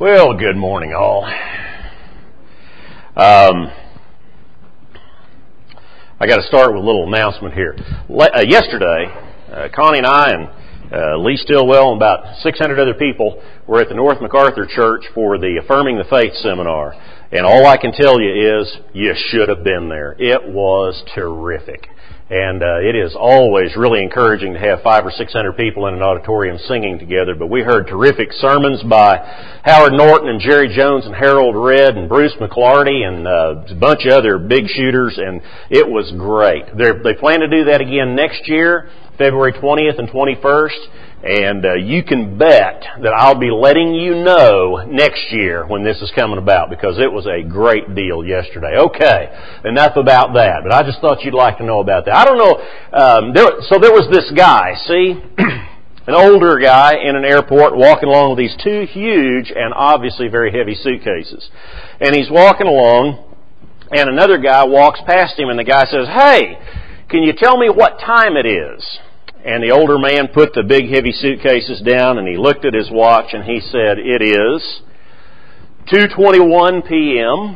Well, good morning, all. I got to start with a little announcement here. Yesterday, Connie and I and Lee Stillwell and about 600 other people were at the North MacArthur Church for the Affirming the Faith seminar. And all I can tell you is, you should have been there. It was terrific. And it is always really encouraging to have 500 or 600 people in an auditorium singing together. But we heard terrific sermons by Howard Norton and Jerry Jones and Harold Redd and Bruce McClarty and a bunch of other big shooters. And it was great. They plan to do that again next year, February 20th and 21st. And you can bet that I'll be letting you know next year when this is coming about, because it was a great deal yesterday. Okay, enough about that, but I just thought you'd like to know about that. I don't know, so there was this guy, see, an older guy in an airport walking along with these two huge and obviously very heavy suitcases. And he's walking along, and another guy walks past him, and the guy says, "Hey, can you tell me what time it is?" And the older man put the big heavy suitcases down and he looked at his watch and he said, "It is 2:21 p.m.,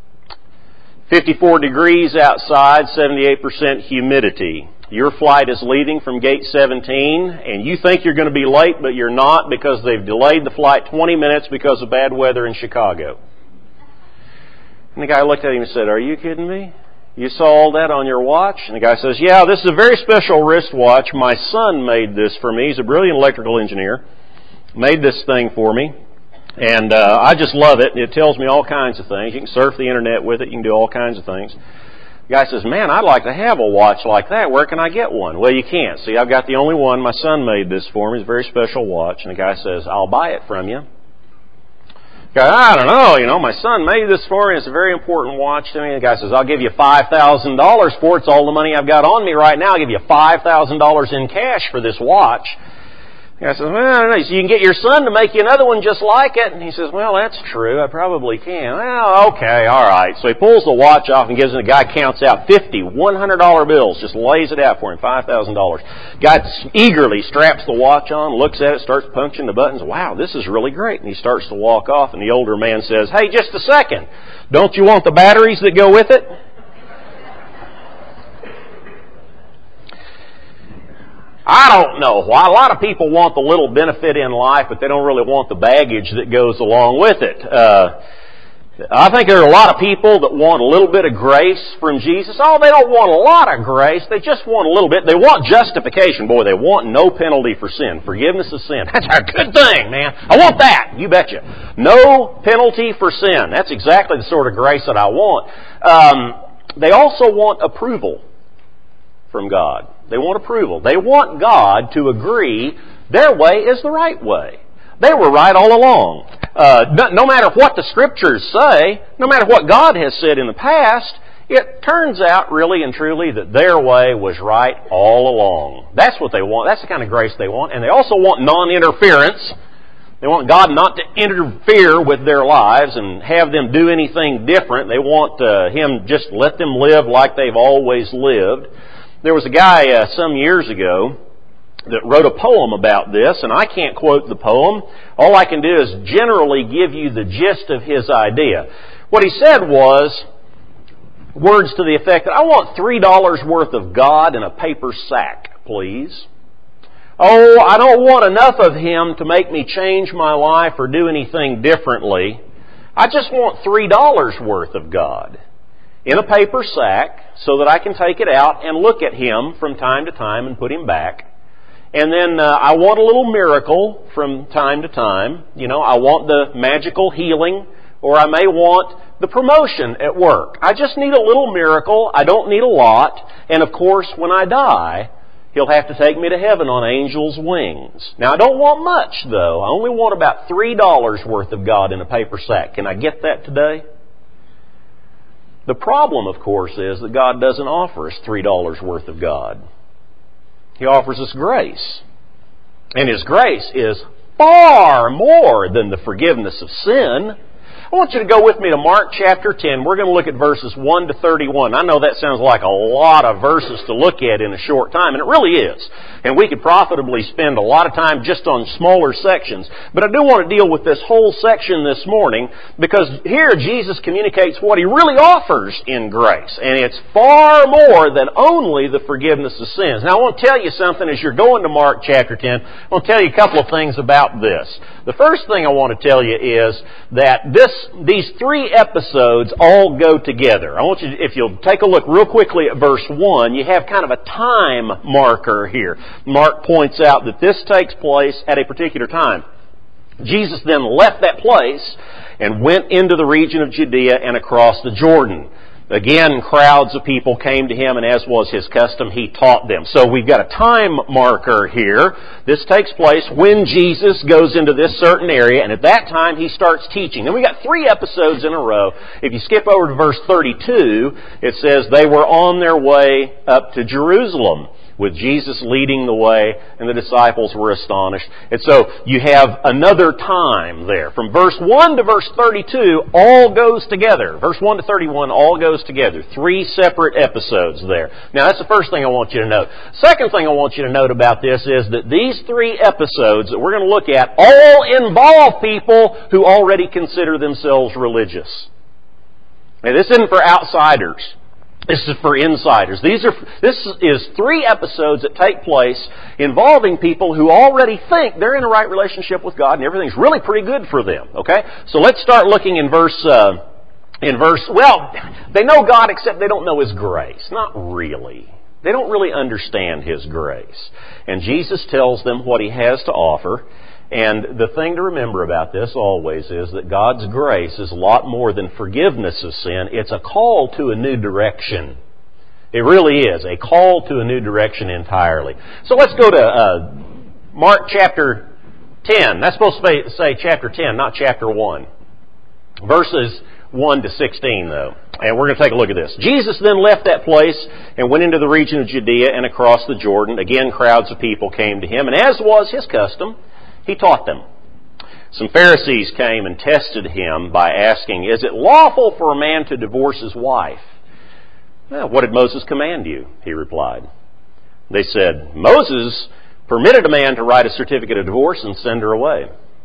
54 degrees outside, 78% humidity. Your flight is leaving from gate 17 and you think you're going to be late, but you're not, because they've delayed the flight 20 minutes because of bad weather in Chicago." And the guy looked at him and said, "Are you kidding me? You saw all that on your watch?" And the guy says, "Yeah, this is a very special wristwatch. My son made this for me. He's a brilliant electrical engineer. Made this thing for me. And I just love it. It tells me all kinds of things. You can surf the internet with it. You can do all kinds of things." The guy says, "Man, I'd like to have a watch like that. Where can I get one?" "Well, you can't. See, I've got the only one. My son made this for me. It's a very special watch." And the guy says, "I'll buy it from you." The guy, "I don't know, my son made this for me. It's a very important watch to me." The guy says, "I'll give you $5,000 for it. It's all the money I've got on me right now. I'll give you $5,000 in cash for this watch." The guy says, "Well, I don't know. So you can get your son to make you another one just like it." And he says, "Well, that's true. I probably can." "Well, okay, all right." So he pulls the watch off and gives it. The guy counts out 50 $100 bills, just lays it out for him, $5,000. Guy eagerly straps the watch on, looks at it, starts punching the buttons. "Wow, this is really great." And he starts to walk off, and the older man says, "Hey, just a second. Don't you want the batteries that go with it?" I don't know why. A lot of people want the little benefit in life, but they don't really want the baggage that goes along with it. I think there are a lot of people that want a little bit of grace from Jesus. Oh, they don't want a lot of grace. They just want a little bit. They want justification. Boy, they want no penalty for sin. Forgiveness of sin. That's a good thing, man. I want that. You betcha. No penalty for sin. That's exactly the sort of grace that I want. They also want approval from God. They want approval. They want God to agree their way is the right way. They were right all along. No matter what the Scriptures say, no matter what God has said in the past, it turns out really and truly that their way was right all along. That's what they want. That's the kind of grace they want. And they also want non-interference. They want God not to interfere with their lives and have them do anything different. They want Him just let them live like they've always lived. There was a guy some years ago that wrote a poem about this, and I can't quote the poem. All I can do is generally give you the gist of his idea. What he said was words to the effect that, "I want $3 worth of God in a paper sack, please. Oh, I don't want enough of Him to make me change my life or do anything differently. I just want $3 worth of God in a paper sack so that I can take it out and look at Him from time to time and put Him back. And then I want a little miracle from time to time. I want the magical healing, or I may want the promotion at work. I just need a little miracle. I don't need a lot. And of course, when I die, He'll have to take me to heaven on angels' wings. Now, I don't want much, though. I only want about $3 worth of God in a paper sack. Can I get that today?" The problem, of course, is that God doesn't offer us $3 worth of God. He offers us grace. And His grace is far more than the forgiveness of sin. I want you to go with me to Mark chapter 10. We're going to look at verses 1 to 31. I know that sounds like a lot of verses to look at in a short time, and it really is. And we could profitably spend a lot of time just on smaller sections. But I do want to deal with this whole section this morning, because here Jesus communicates what He really offers in grace. And it's far more than only the forgiveness of sins. Now I want to tell you something as you're going to Mark chapter 10. I want to tell you a couple of things about this. The first thing I want to tell you is that these three episodes all go together. I want you, if you'll take a look real quickly at verse 1, you have kind of a time marker here. Mark points out that this takes place at a particular time. Jesus then left that place and went into the region of Judea and across the Jordan. Again, crowds of people came to Him, and as was His custom, He taught them. So we've got a time marker here. This takes place when Jesus goes into this certain area, and at that time He starts teaching. Then we got three episodes in a row. If you skip over to verse 32, it says they were on their way up to Jerusalem, with Jesus leading the way, and the disciples were astonished. And so you have another time there. From verse 1 to verse 32, all goes together. Verse 1 to 31, all goes together. Three separate episodes there. Now that's the first thing I want you to note. Second thing I want you to note about this is that these three episodes that we're going to look at all involve people who already consider themselves religious. Now this isn't for outsiders. This is for insiders. This is three episodes that take place involving people who already think they're in a right relationship with God and everything's really pretty good for them. Okay? So let's start looking in verse, well, they know God except they don't know His grace. Not really. They don't really understand His grace. And Jesus tells them what He has to offer. And the thing to remember about this always is that God's grace is a lot more than forgiveness of sin. It's a call to a new direction. It really is a call to a new direction entirely. So let's go to Mark chapter 10. That's supposed to say chapter 10, not chapter 1. Verses 1 to 16, though. And we're going to take a look at this. Jesus then left that place and went into the region of Judea and across the Jordan. Again, crowds of people came to Him, and as was His custom, He taught them. Some Pharisees came and tested Him by asking, "Is it lawful for a man to divorce his wife?" "Well, what did Moses command you?" He replied. They said, "Moses permitted a man to write a certificate of divorce and send her away."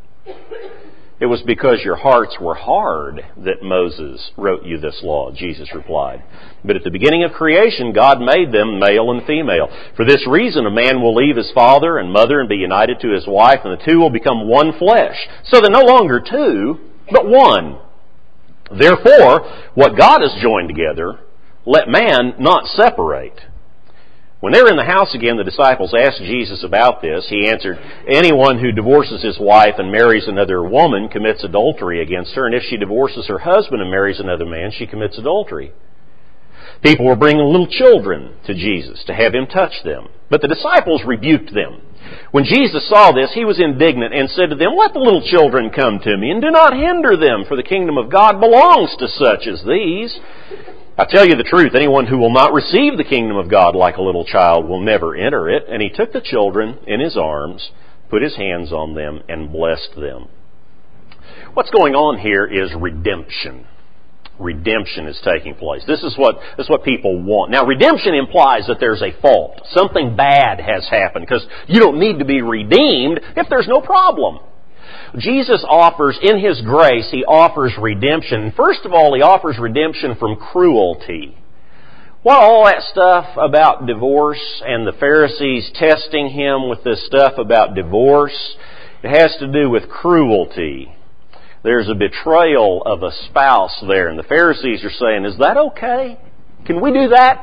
"It was because your hearts were hard that Moses wrote you this law," Jesus replied. "But at the beginning of creation, God made them male and female. For this reason, a man will leave his father and mother and be united to his wife, and the two will become one flesh. So they're no longer two, but one. Therefore, what God has joined together, let man not separate." When they were in the house again, the disciples asked Jesus about this. He answered, "Anyone who divorces his wife and marries another woman commits adultery against her, and if she divorces her husband and marries another man, she commits adultery." People were bringing little children to Jesus to have Him touch them, but the disciples rebuked them. When Jesus saw this, He was indignant and said to them, "Let the little children come to me, and do not hinder them, for the kingdom of God belongs to such as these. I tell you the truth, anyone who will not receive the kingdom of God like a little child will never enter it." And He took the children in His arms, put His hands on them, and blessed them. What's going on here is redemption. Redemption is taking place. This is what people want. Now, redemption implies that there's a fault. Something bad has happened, because you don't need to be redeemed if there's no problem. Jesus offers, in His grace, He offers redemption. First of all, He offers redemption from cruelty. What all that stuff about divorce and the Pharisees testing Him with this stuff about divorce, it has to do with cruelty. There's a betrayal of a spouse there, and the Pharisees are saying, "Is that okay? Can we do that?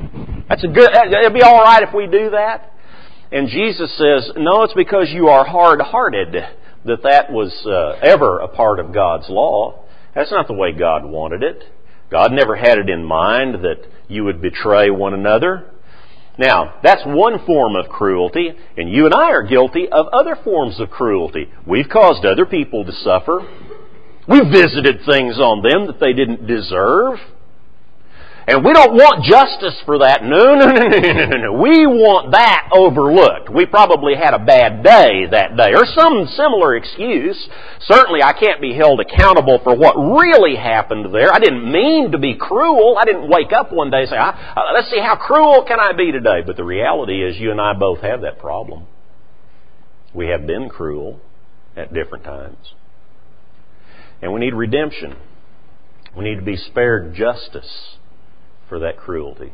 It'd be all right if we do that." And Jesus says, "No, it's because you are hard-hearted that was ever a part of God's law. That's not the way God wanted it. God never had it in mind that you would betray one another." Now, that's one form of cruelty, and you and I are guilty of other forms of cruelty. We've caused other people to suffer. We've visited things on them that they didn't deserve. And we don't want justice for that. No. We want that overlooked. We probably had a bad day that day, or some similar excuse. Certainly I can't be held accountable for what really happened there. I didn't mean to be cruel. I didn't wake up one day and say, let's see, how cruel can I be today? But the reality is you and I both have that problem. We have been cruel at different times. And we need redemption. We need to be spared justice for that cruelty.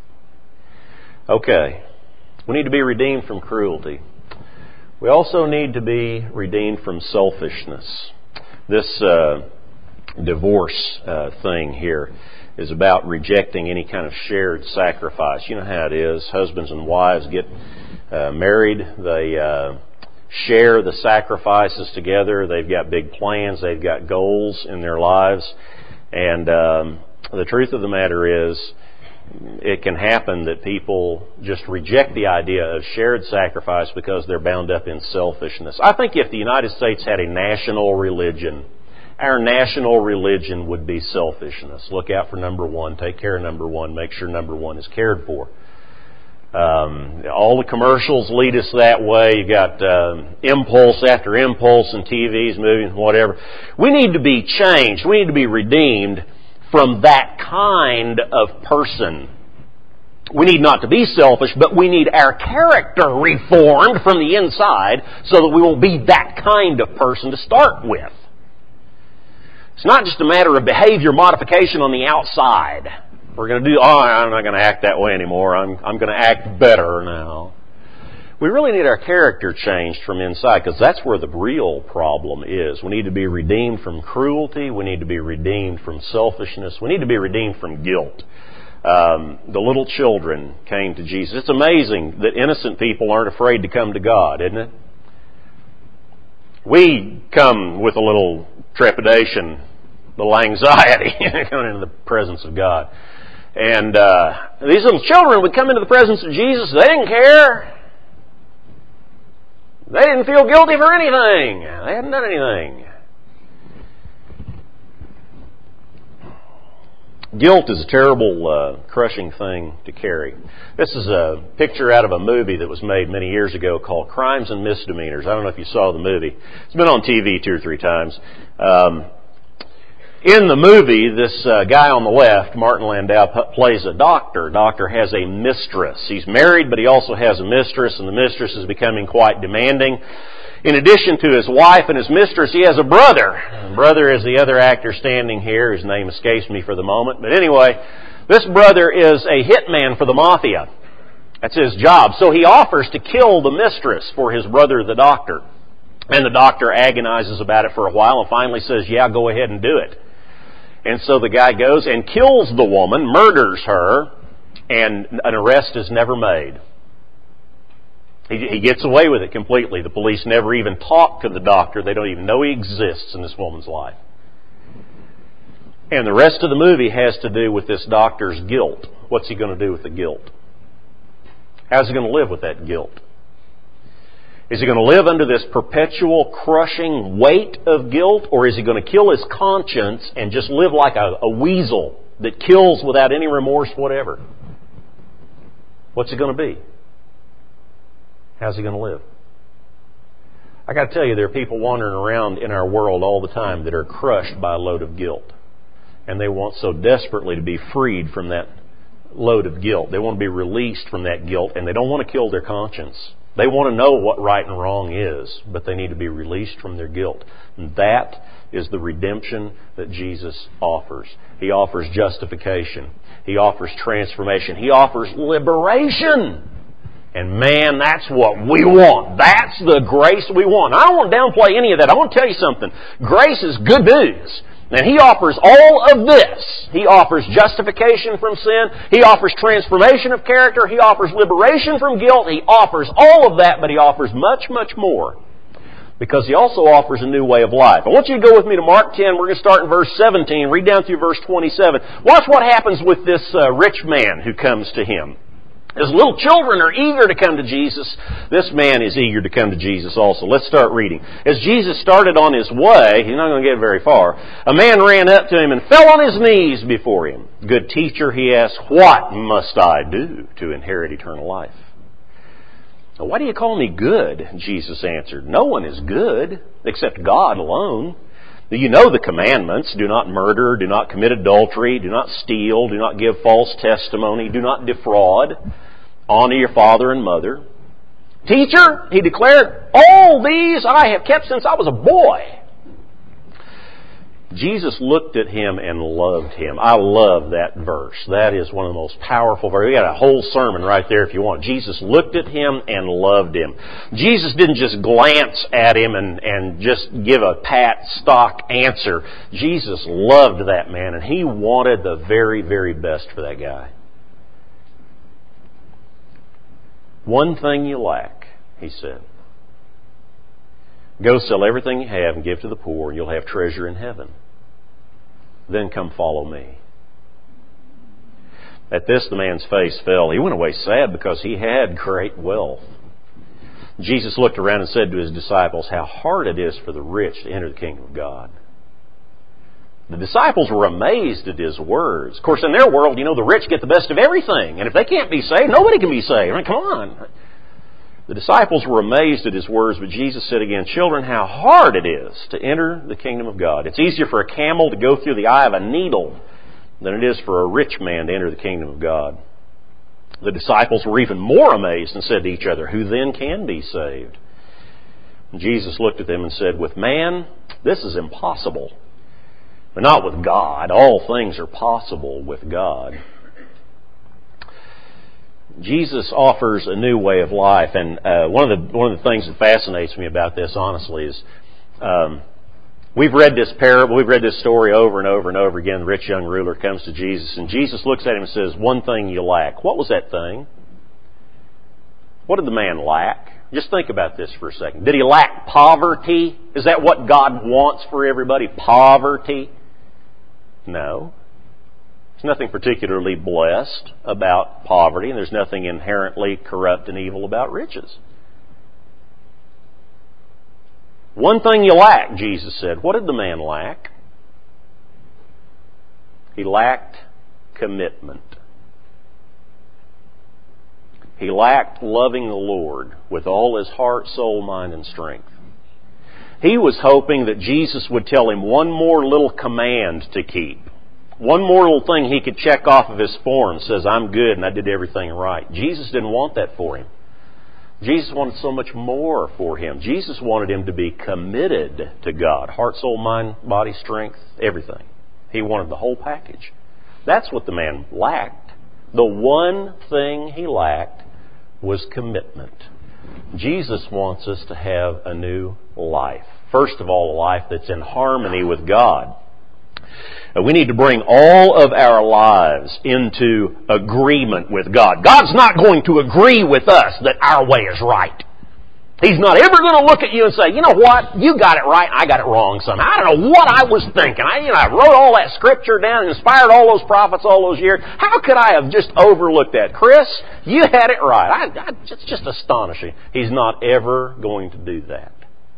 Okay, we need to be redeemed from cruelty. We also need to be redeemed from selfishness. This divorce thing here is about rejecting any kind of shared sacrifice. You know how it is. Husbands and wives get married. They share the sacrifices together. They've got big plans. They've got goals in their lives. And the truth of the matter is, it can happen that people just reject the idea of shared sacrifice because they're bound up in selfishness. I think if the United States had a national religion, our national religion would be selfishness. Look out for number one. Take care of number one. Make sure number one is cared for. All the commercials lead us that way. You got impulse after impulse in TVs, movies, whatever. We need to be changed. We need to be redeemed from that kind of person. We need not to be selfish, but we need our character reformed from the inside so that we won't be that kind of person to start with. It's not just a matter of behavior modification on the outside. We're going to do, I'm not going to act that way anymore. I'm going to act better now. We really need our character changed from inside, because that's where the real problem is. We need to be redeemed from cruelty. We need to be redeemed from selfishness. We need to be redeemed from guilt. The little children came to Jesus. It's amazing that innocent people aren't afraid to come to God, isn't it? We come with a little trepidation, a little anxiety coming into the presence of God. And these little children would come into the presence of Jesus. They didn't care. They didn't feel guilty for anything. They hadn't done anything. Guilt is a terrible, crushing thing to carry. This is a picture out of a movie that was made many years ago called Crimes and Misdemeanors. I don't know if you saw the movie. It's been on TV 2 or 3 times. In the movie, this guy on the left, Martin Landau, plays a doctor. Doctor has a mistress. He's married, but he also has a mistress, and the mistress is becoming quite demanding. In addition to his wife and his mistress, he has a brother. The brother is the other actor standing here. His name escapes me for the moment. But anyway, this brother is a hitman for the mafia. That's his job. So he offers to kill the mistress for his brother, the doctor. And the doctor agonizes about it for a while and finally says, yeah, go ahead and do it. And so the guy goes and kills the woman, murders her, and an arrest is never made. He gets away with it completely. The police never even talk to the doctor. They don't even know he exists in this woman's life. And the rest of the movie has to do with this doctor's guilt. What's he going to do with the guilt? How's he going to live with that guilt? Is he going to live under this perpetual crushing weight of guilt, or is he going to kill his conscience and just live like a weasel that kills without any remorse whatever? What's it going to be? How's he going to live? I got to tell you, there are people wandering around in our world all the time that are crushed by a load of guilt. And they want so desperately to be freed from that load of guilt. They want to be released from that guilt, and they don't want to kill their conscience. They want to know what right and wrong is, but they need to be released from their guilt. And that is the redemption that Jesus offers. He offers justification. He offers transformation. He offers liberation. And man, that's what we want. That's the grace we want. I don't want to downplay any of that. I want to tell you something. Grace is good news. And He offers all of this. He offers justification from sin. He offers transformation of character. He offers liberation from guilt. He offers all of that, but He offers much, much more. Because He also offers a new way of life. I want you to go with me to Mark 10. We're going to start in verse 17, read down through verse 27. Watch what happens with this rich man who comes to Him. As little children are eager to come to Jesus, this man is eager to come to Jesus also. Let's start reading. As Jesus started on his way, he's not going to get very far, a man ran up to him and fell on his knees before him. Good teacher, he asked, what must I do to inherit eternal life? Why do you call me good? Jesus answered, no one is good except God alone. You know the commandments. Do not murder, do not commit adultery, do not steal, do not give false testimony, do not defraud. Honor your father and mother. Teacher, he declared, all these I have kept since I was a boy. Jesus looked at him and loved him. I love that verse. That is one of the most powerful verses. We got a whole sermon right there if you want. Jesus looked at him and loved him. Jesus didn't just glance at him and just give a pat stock answer. Jesus loved that man, and he wanted the very, very best for that guy. One thing you lack, he said. Go sell everything you have and give to the poor, and you'll have treasure in heaven. Then come follow me. At this, the man's face fell. He went away sad because he had great wealth. Jesus looked around and said to his disciples, how hard it is for the rich to enter the kingdom of God. The disciples were amazed at his words. Of course, in their world, the rich get the best of everything. And if they can't be saved, nobody can be saved. I mean, come on. The disciples were amazed at his words, but Jesus said again, children, how hard it is to enter the kingdom of God. It's easier for a camel to go through the eye of a needle than it is for a rich man to enter the kingdom of God. The disciples were even more amazed and said to each other, who then can be saved? And Jesus looked at them and said, with man, this is impossible, but not with God. All things are possible with God. Jesus offers a new way of life, and one of the things that fascinates me about this, honestly, is we've read this parable, we've read this story over and over and over again. The rich young ruler comes to Jesus, and Jesus looks at him and says, one thing you lack. What was that thing? What did the man lack? Just think about this for a second. Did he lack poverty? Is that what God wants for everybody? Poverty? No. There's nothing particularly blessed about poverty, and there's nothing inherently corrupt and evil about riches. One thing you lack, Jesus said. What did the man lack? He lacked commitment. He lacked loving the Lord with all his heart, soul, mind, and strength. He was hoping that Jesus would tell him one more little command to keep. One more little thing he could check off of his form says, I'm good and I did everything right. Jesus didn't want that for him. Jesus wanted so much more for him. Jesus wanted him to be committed to God. Heart, soul, mind, body, strength, everything. He wanted the whole package. That's what the man lacked. The one thing he lacked was commitment. Jesus wants us to have a new life. First of all, a life that's in harmony with God. We need to bring all of our lives into agreement with God. God's not going to agree with us that our way is right. He's not ever going to look at you and say, you know what, you got it right, I got it wrong somehow. I don't know what I was thinking. I wrote all that scripture down and inspired all those prophets all those years. How could I have just overlooked that? Chris, you had it right. It's just astonishing. He's not ever going to do that.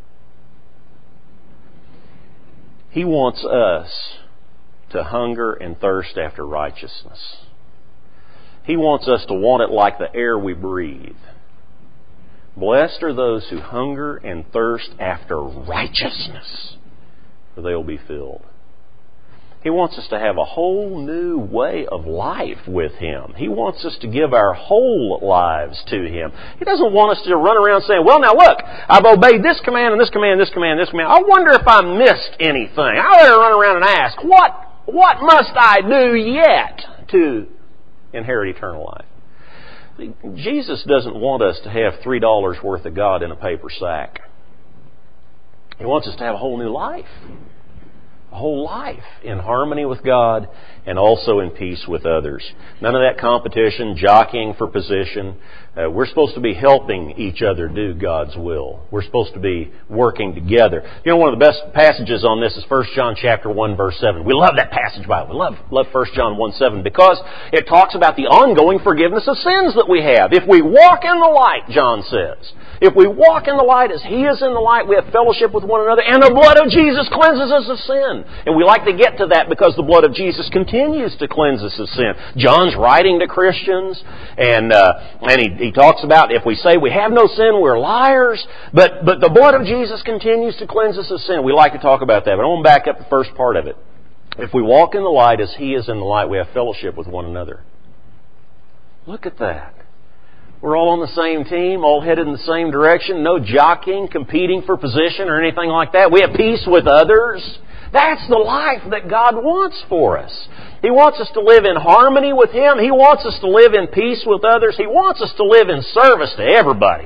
He wants us to hunger and thirst after righteousness. He wants us to want it like the air we breathe. Blessed are those who hunger and thirst after righteousness, for they will be filled. He wants us to have a whole new way of life with Him. He wants us to give our whole lives to Him. He doesn't want us to run around saying, well, now look, I've obeyed this command and this command and this command and this command. I wonder if I missed anything. I better run around and ask, what must I do yet to inherit eternal life? Jesus doesn't want us to have $3 worth of God in a paper sack. He wants us to have a whole new life. A whole life in harmony with God and also in peace with others. None of that competition, jockeying for position. We're supposed to be helping each other do God's will. We're supposed to be working together. You know, one of the best passages on this is 1 John chapter 1, verse 7. We love that passage by it. We love 1 John 1, 7 because it talks about the ongoing forgiveness of sins that we have. If we walk in the light, John says, if we walk in the light as He is in the light, we have fellowship with one another, and the blood of Jesus cleanses us of sin. And we like to get to that because the blood of Jesus continues to cleanse us of sin. John's writing to Christians, and he talks about if we say we have no sin, we're liars, but the blood of Jesus continues to cleanse us of sin. We like to talk about that, but I want to back up the first part of it. If we walk in the light as He is in the light, we have fellowship with one another. Look at that. We're all on the same team, all headed in the same direction. No jockeying, competing for position or anything like that. We have peace with others. That's the life that God wants for us. He wants us to live in harmony with Him. He wants us to live in peace with others. He wants us to live in service to everybody.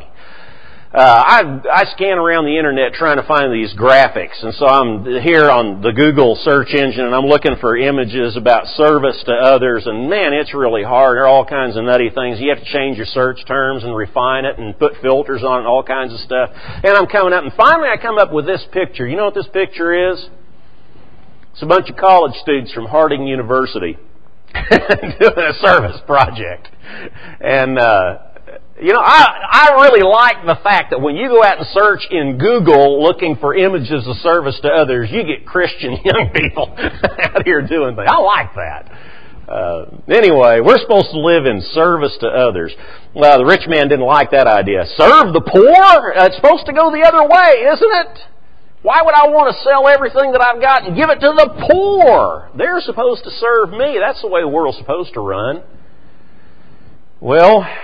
I scan around the internet trying to find these graphics, and so I'm here on the Google search engine and I'm looking for images about service to others, and man, it's really hard. There are all kinds of nutty things. You have to change your search terms and refine it and put filters on it and all kinds of stuff. And I'm coming up, and finally I come up with this picture. You know what this picture is? It's a bunch of college students from Harding University doing a service project. And you know, I really like the fact that when you go out and search in Google looking for images of service to others, you get Christian young people out here doing things. I like that. Anyway, we're supposed to live in service to others. Well, the rich man didn't like that idea. Serve the poor? It's supposed to go the other way, isn't it? Why would I want to sell everything that I've got and give it to the poor? They're supposed to serve me. That's the way the world's supposed to run. Well,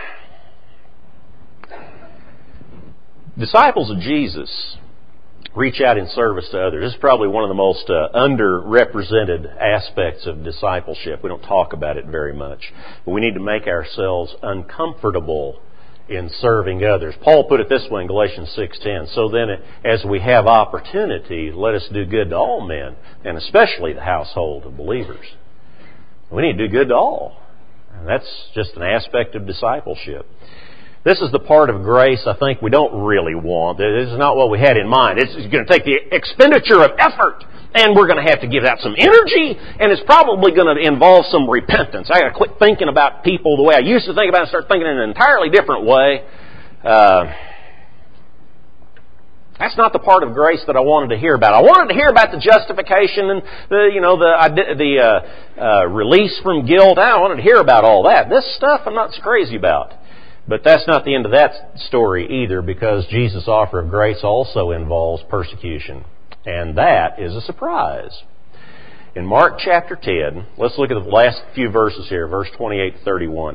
disciples of Jesus reach out in service to others. This is probably one of the most underrepresented aspects of discipleship. We don't talk about it very much. But we need to make ourselves uncomfortable in serving others. Paul put it this way in Galatians 6:10. So then, as we have opportunity, let us do good to all men, and especially the household of believers. We need to do good to all. And that's just an aspect of discipleship. This is the part of grace I think we don't really want. This is not what we had in mind. It's going to take the expenditure of effort, and we're going to have to give out some energy, and it's probably going to involve some repentance. I got to quit thinking about people the way I used to think about it and start thinking in an entirely different way. That's not the part of grace that I wanted to hear about. I wanted to hear about the justification and the release from guilt. I wanted to hear about all that. This stuff I'm not so crazy about. But that's not the end of that story either, because Jesus' offer of grace also involves persecution. And that is a surprise. In Mark chapter 10, let's look at the last few verses here, verse 28 to 31.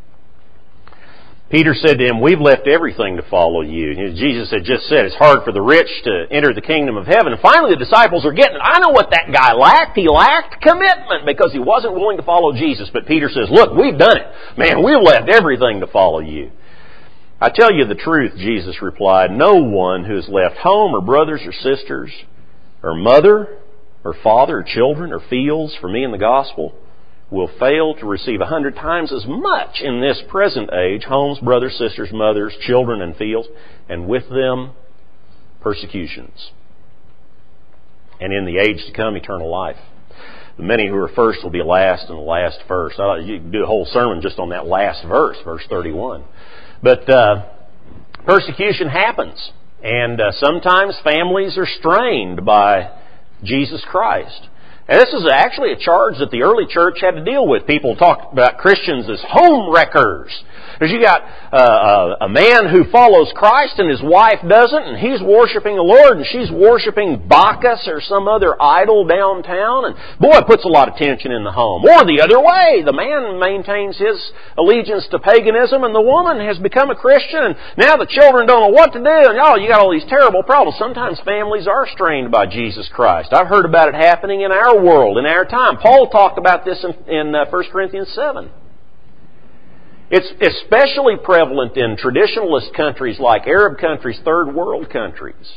Peter said to him, "We've left everything to follow you." Jesus had just said it's hard for the rich to enter the kingdom of heaven. And finally the disciples are getting it. I know what that guy lacked. He lacked commitment because he wasn't willing to follow Jesus. But Peter says, "Look, we've done it. Man, we've left everything to follow you." "I tell you the truth," Jesus replied, "no one who has left home or brothers or sisters or mother or father or children or fields for me and the gospel will fail to receive 100 times as much in this present age, homes, brothers, sisters, mothers, children, and fields, and with them persecutions. And in the age to come, eternal life. The many who are first will be last, and the last first." You can do a whole sermon just on that last verse, verse 31. But persecution happens, and sometimes families are strained by Jesus Christ. And this is actually a charge that the early church had to deal with. People talk about Christians as home wreckers. Because you got a man who follows Christ and his wife doesn't, and he's worshiping the Lord and she's worshiping Bacchus or some other idol downtown, and boy, it puts a lot of tension in the home. Or the other way, the man maintains his allegiance to paganism and the woman has become a Christian, and now the children don't know what to do, and you got all these terrible problems. Sometimes families are strained by Jesus Christ. I've heard about it happening in our world, in our time. Paul talked about this in 1 Corinthians 7. It's especially prevalent in traditionalist countries like Arab countries, third world countries.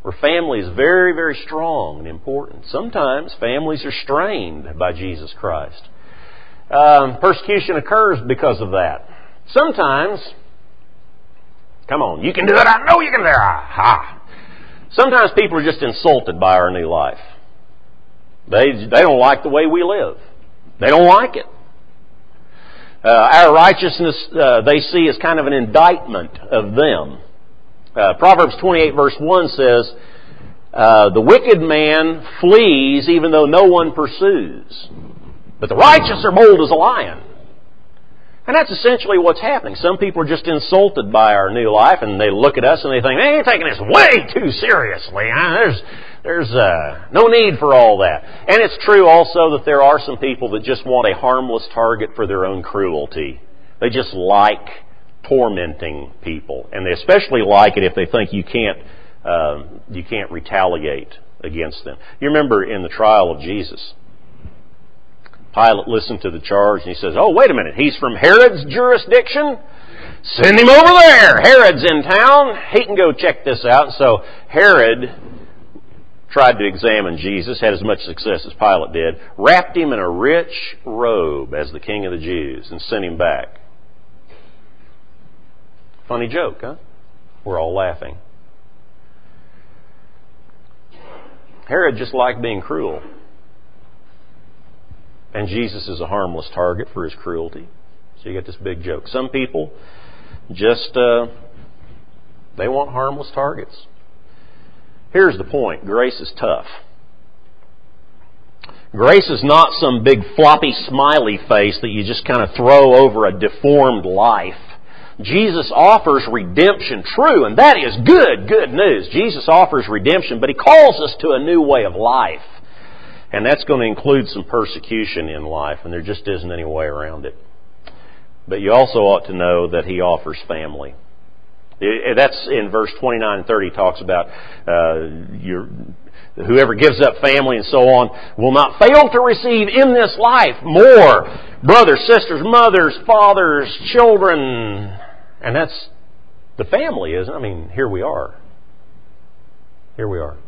where family is very, very strong and important. Sometimes families are strained by Jesus Christ. Persecution occurs because of that. Sometimes, come on, you can do it, I know you can do it. Ha! Sometimes people are just insulted by our new life. They don't like the way we live. They don't like it. Our righteousness they see as kind of an indictment of them. Proverbs 28 verse 1 says, the wicked man flees even though no one pursues, but the righteous are bold as a lion. And that's essentially what's happening. Some people are just insulted by our new life, and they look at us and they think, they ain't taking this way too seriously. There's no need for all that. And it's true also that there are some people that just want a harmless target for their own cruelty. They just like tormenting people. And they especially like it if they think you can't retaliate against them. You remember in the trial of Jesus, Pilate listened to the charge and he says, oh, wait a minute, he's from Herod's jurisdiction? Send him over there. Herod's in town. He can go check this out. And so Herod tried to examine Jesus, had as much success as Pilate did, wrapped him in a rich robe as the king of the Jews, and sent him back. Funny joke, huh? We're all laughing. Herod just liked being cruel. And Jesus is a harmless target for his cruelty. So you get this big joke. Some people just, they want harmless targets. Here's the point. Grace is tough. Grace is not some big floppy smiley face that you just kind of throw over a deformed life. Jesus offers redemption, true, and that is good news. Jesus offers redemption, but He calls us to a new way of life. And that's going to include some persecution in life, and there just isn't any way around it. But you also ought to know that He offers family. That's in verse 29 and 30 talks about whoever gives up family and so on will not fail to receive in this life more brothers, sisters, mothers, fathers, children. And that's the family, isn't it? I mean, here we are. Here we are.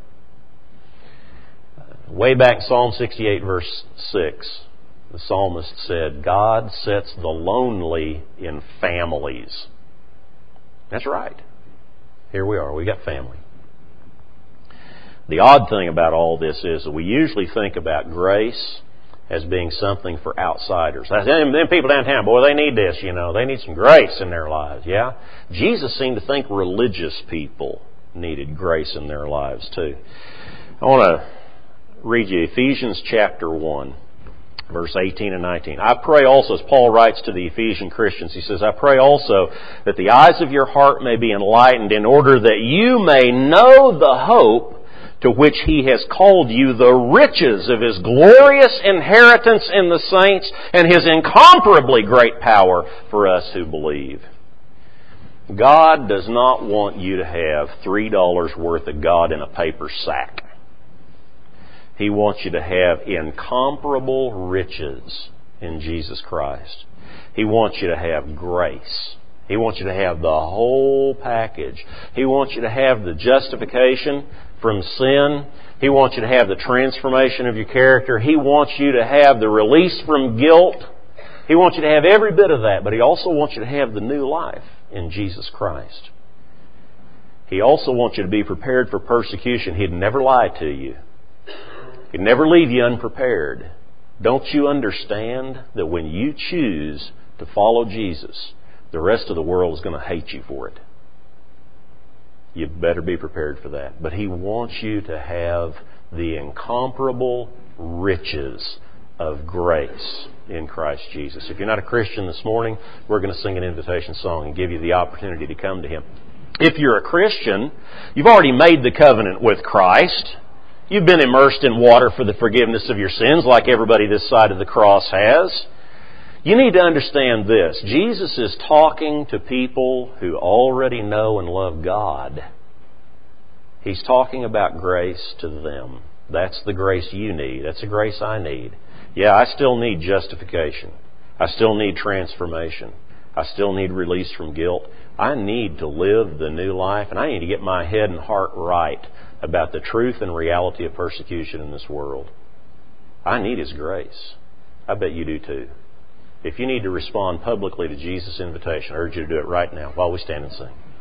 Way back in Psalm 68 verse 6, the psalmist said, God sets the lonely in families. That's right. Here we are. We got family. The odd thing about all this is that we usually think about grace as being something for outsiders. Them people downtown, boy, they need this, They need some grace in their lives, yeah? Jesus seemed to think religious people needed grace in their lives too. I want to read you Ephesians chapter 1, verse 18 and 19. I pray also, as Paul writes to the Ephesian Christians, he says, I pray also that the eyes of your heart may be enlightened in order that you may know the hope to which He has called you, the riches of His glorious inheritance in the saints, and His incomparably great power for us who believe. God does not want you to have $3 worth of God in a paper sack. He wants you to have incomparable riches in Jesus Christ. He wants you to have grace. He wants you to have the whole package. He wants you to have the justification from sin. He wants you to have the transformation of your character. He wants you to have the release from guilt. He wants you to have every bit of that, but He also wants you to have the new life in Jesus Christ. He also wants you to be prepared for persecution. He'd never lie to you. He'd never leave you unprepared. Don't you understand that when you choose to follow Jesus, the rest of the world is going to hate you for it? You better be prepared for that. But He wants you to have the incomparable riches of grace in Christ Jesus. If you're not a Christian this morning, we're going to sing an invitation song and give you the opportunity to come to Him. If you're a Christian, you've already made the covenant with Christ. You've been immersed in water for the forgiveness of your sins like everybody this side of the cross has. You need to understand this. Jesus is talking to people who already know and love God. He's talking about grace to them. That's the grace you need. That's the grace I need. Yeah, I still need justification. I still need transformation. I still need release from guilt. I need to live the new life, and I need to get my head and heart right about the truth and reality of persecution in this world. I need His grace. I bet you do too. If you need to respond publicly to Jesus' invitation, I urge you to do it right now while we stand and sing.